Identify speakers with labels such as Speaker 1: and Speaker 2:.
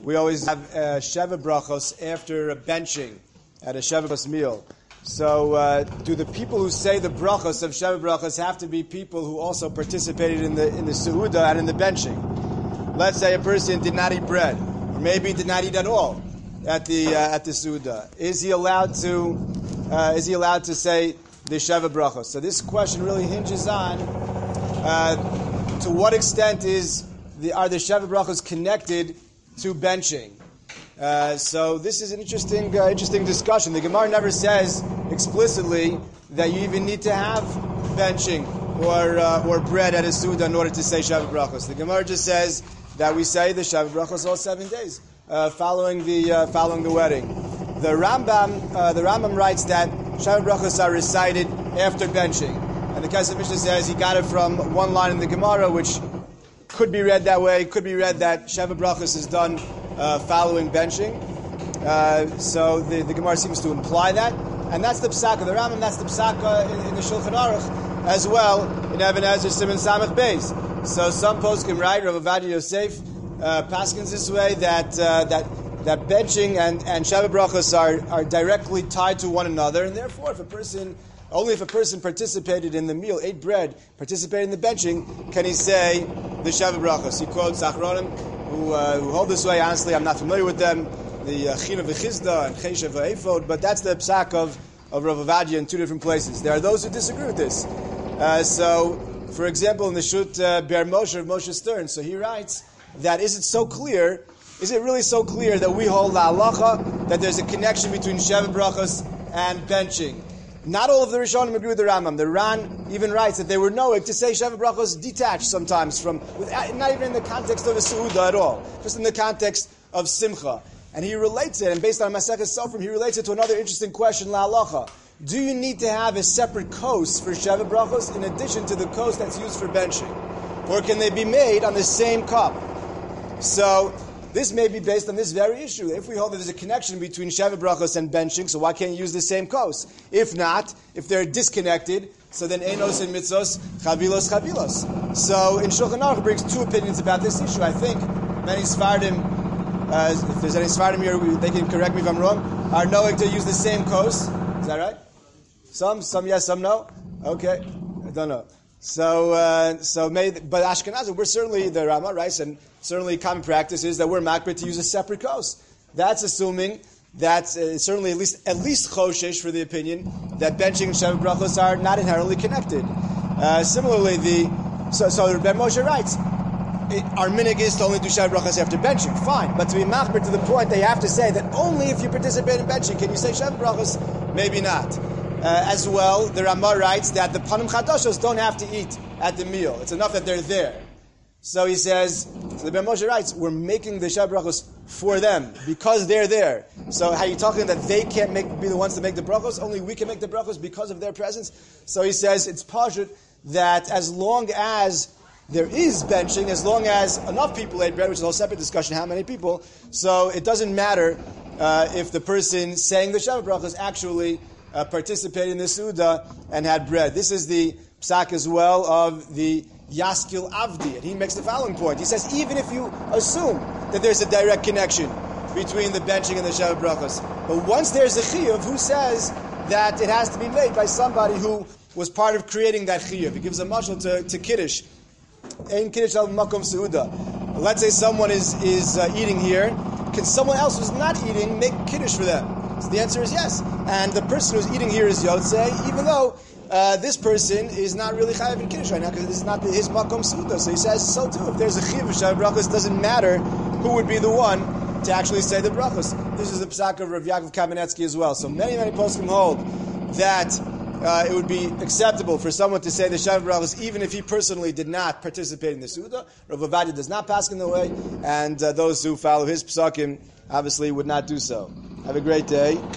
Speaker 1: we always have Sheva Brachos after benching at a Sheva Brachos meal. So, do the people who say the brachos of Sheva Brachos have to be people who also participated in the Seudah and in the benching? Let's say a person did not eat bread, or maybe did not eat at all at the Seudah. Is he allowed to say the Sheva Brachos? So this question really hinges on to what extent are the Sheva Brachos connected to benching? So this is an interesting discussion. The Gemara never says explicitly that you even need to have benching or bread at a Seudah in order to say Sheva Brachos. The Gemara just says that we say the Sheva Brachos all 7 days following the wedding. The Rambam writes that Sheva Brachos are recited after benching, and the Kesef Mishnah says he got it from one line in the Gemara, which could be read that way. Could be read that Sheva Brachos is done following benching. So the Gemara seems to imply that. And that's the psak of the Rambam, that's the psak in the Shulchan Aruch as well, in Even Ezer Siman Samech Beis. So some poskim write, Rav Ovadia Yosef paskins this way, that benching and Sheva Brachos are directly tied to one another, and therefore only if a person participated in the meal, ate bread, participated in the benching, can he say the Sheva Brachos. He quotes Achronim, who hold this way. Honestly, I'm not familiar with them. The China v'Chizda and Chesha v'Ephod, but that's the psak of Rav Ovadia in two different places. There are those who disagree with this. So, for example, in the Shut Ber Moshe of Moshe Stern, so he writes that is it really so clear that we hold la halacha that there's a connection between Sheva Brachos and benching? Not all of the Rishonim agree with the Rambam. The Ran even writes that they were knowing to say Sheva Brachos detached sometimes from, not even in the context of a Seudah at all, just in the context of Simcha. And he relates it, and based on Maseches Sofrim, he relates it to another interesting question, la halacha. Do you need to have a separate kos for Sheva Brachos in addition to the kos that's used for benching? Or can they be made on the same cup? So, this may be based on this very issue. If we hold that there's a connection between Sheva Brachos and benching, so why can't you use the same kos? If not, if they're disconnected, so then Einos and Mitzos, Chavilos. So in Shulchan Aruch brings two opinions about this issue. I think many Sfardim, if there's any Sfardim here, they can correct me if I'm wrong, are knowing to use the same kos. Is that right? Some yes, some no? Okay, I don't know. But Ashkenazim, we're certainly the Rama, right? And certainly common practice is that we're makbid to use a separate kos. That's assuming that certainly at least choshesh for the opinion that benching and Sheva Brachos are not inherently connected. Similarly, so Rebbe Moshe writes, our minig is to only do Sheva Brachos after benching. Fine, but to be makbid to the point, they have to say that only if you participate in benching can you say Sheva Brachos. Maybe not. As well, the Ramah writes that the Panim Chadoshos don't have to eat at the meal. It's enough that they're there. So he says, so the Ben Moshe writes, we're making the Sheva Brachos for them, because they're there. So how are you talking that they can't be the ones to make the Brachos? Only we can make the Brachos because of their presence? So he says, it's pashut that as long as there is benching, as long as enough people ate bread, which is a whole separate discussion, how many people, so it doesn't matter if the person saying the Sheva Brachos actually participated in the Seudah and had bread. This is the psak as well of the Yaskil Avdi, and he makes the following point. He says, even if you assume that there's a direct connection between the benching and the Sheva Brachos, but once there's a chiyuv, who says that it has to be made by somebody who was part of creating that chiyuv? He gives a mashal to Kiddush. Ein Kiddush al Makom Seudah. Let's say someone is eating here. Can someone else who's not eating make Kiddush for them? So the answer is yes. And the person who's eating here is Yotzei, even though this person is not really chayav in Kiddush right now, because this is not his makom seudah. So he says so too. If there's a chiyuv of Sheva Brachos, doesn't matter who would be the one to actually say the brachos. This is the psak of Rav Yaakov Kamenetsky as well. So many poskim hold that it would be acceptable for someone to say the Sheva Brachos even if he personally did not participate in the Seudah. Rav Ovadia does not pass in the way, and those who follow his psakim obviously would not do so. Have a great day.